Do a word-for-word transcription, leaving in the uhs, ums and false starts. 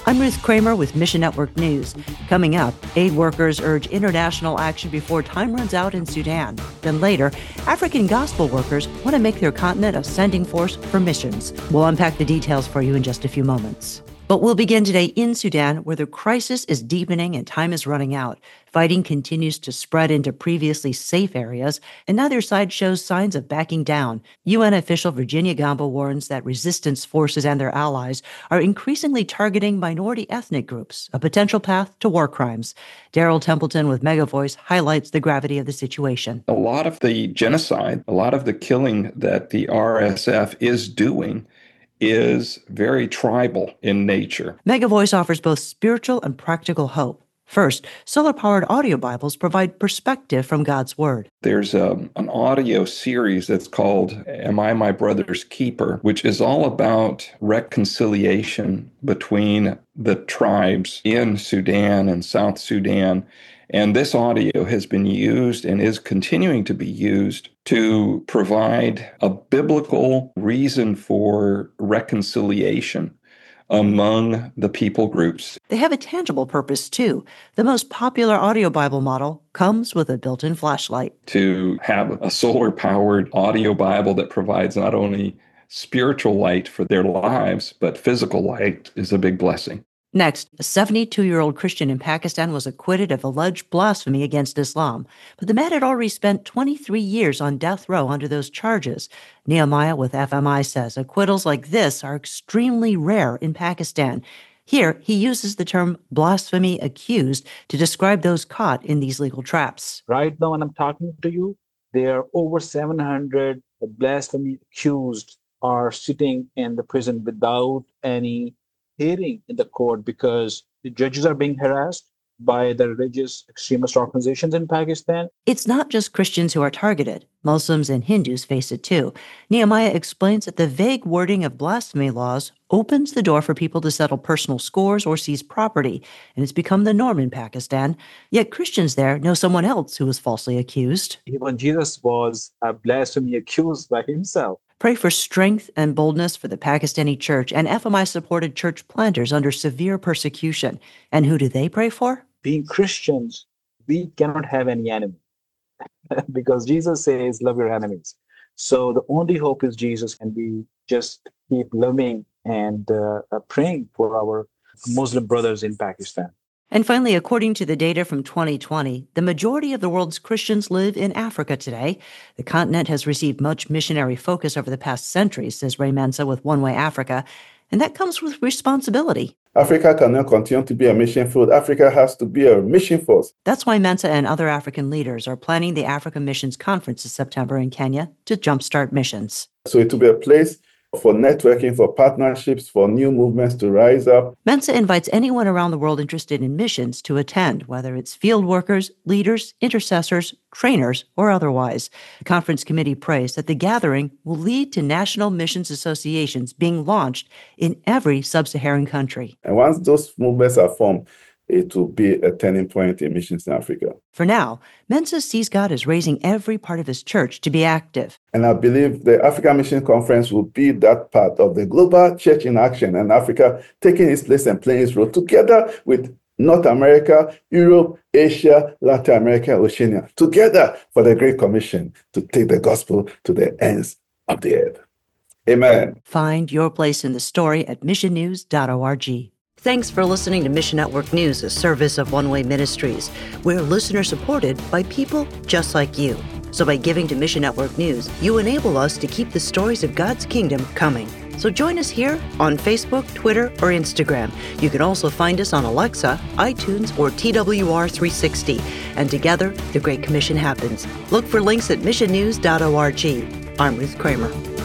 I'm Ruth Kramer with Mission Network News. Coming up, aid workers urge international action before time runs out in Sudan. Then later, African gospel workers want to make their continent a sending force for missions. We'll unpack the details for you in just a few moments. But we'll begin today in Sudan, where the crisis is deepening and time is running out. Fighting continues to spread into previously safe areas, and neither side shows signs of backing down. U N official Virginia Gamba warns that resistance forces and their allies are increasingly targeting minority ethnic groups, a potential path to war crimes. Daryl Templeton with Megavoice highlights the gravity of the situation. A lot of the genocide, a lot of the killing that the R S F is doing is very tribal in nature. Megavoice offers both spiritual and practical hope. First, solar-powered audio Bibles provide perspective from God's Word. There's a, an audio series that's called Am I My Brother's Keeper, which is all about reconciliation between the tribes in Sudan and South Sudan. And this audio has been used and is continuing to be used to provide a biblical reason for reconciliation among the people groups. They have a tangible purpose, too. The most popular audio Bible model comes with a built-in flashlight. To have a solar-powered audio Bible that provides not only spiritual light for their lives, but physical light is a big blessing. Next, a seventy-two-year-old Christian in Pakistan was acquitted of alleged blasphemy against Islam, but the man had already spent twenty-three years on death row under those charges. Nehemiah with F M I says acquittals like this are extremely rare in Pakistan. Here, he uses the term blasphemy accused to describe those caught in these legal traps. Right now, when I'm talking to you, there are over seven hundred blasphemy accused are sitting in the prison without any hearing in the court because the judges are being harassed by the religious extremist organizations in Pakistan. It's not just Christians who are targeted. Muslims and Hindus face it too. Nehemiah explains that the vague wording of blasphemy laws opens the door for people to settle personal scores or seize property, and it's become the norm in Pakistan. Yet Christians there know someone else who was falsely accused. Even Jesus was a blasphemy accused by himself. Pray for strength and boldness for the Pakistani church and F M I-supported church planters under severe persecution. And who do they pray for? Being Christians, we cannot have any enemy because Jesus says, love your enemies. So the only hope is Jesus, and we just keep loving and uh, praying for our Muslim brothers in Pakistan. And finally, according to the data from twenty twenty, the majority of the world's Christians live in Africa today. The continent has received much missionary focus over the past century, says Ray Mensa with One Way Africa, and that comes with responsibility. Africa cannot continue to be a mission field. Africa has to be a mission force. That's why Mensa and other African leaders are planning the Africa Missions Conference this September in Kenya to jumpstart missions. So it will be a place for networking, for partnerships, for new movements to rise up. Mensa invites anyone around the world interested in missions to attend, whether it's field workers, leaders, intercessors, trainers, or otherwise. The conference committee prays that the gathering will lead to national missions associations being launched in every sub-Saharan country. And once those movements are formed, it will be a turning point in missions in Africa. For now, Mensa sees God as raising every part of his church to be active. And I believe the Africa Mission Conference will be that part of the global church in action, and Africa taking its place and playing its role together with North America, Europe, Asia, Latin America, Oceania, together for the Great Commission to take the gospel to the ends of the earth. Amen. Find your place in the story at mission news dot org. Thanks for listening to Mission Network News, a service of One Way Ministries. We're listener-supported by people just like you. So by giving to Mission Network News, you enable us to keep the stories of God's kingdom coming. So join us here on Facebook, Twitter, or Instagram. You can also find us on Alexa, iTunes, or T W R three sixty. And together, the Great Commission happens. Look for links at mission news dot org. I'm Ruth Kramer.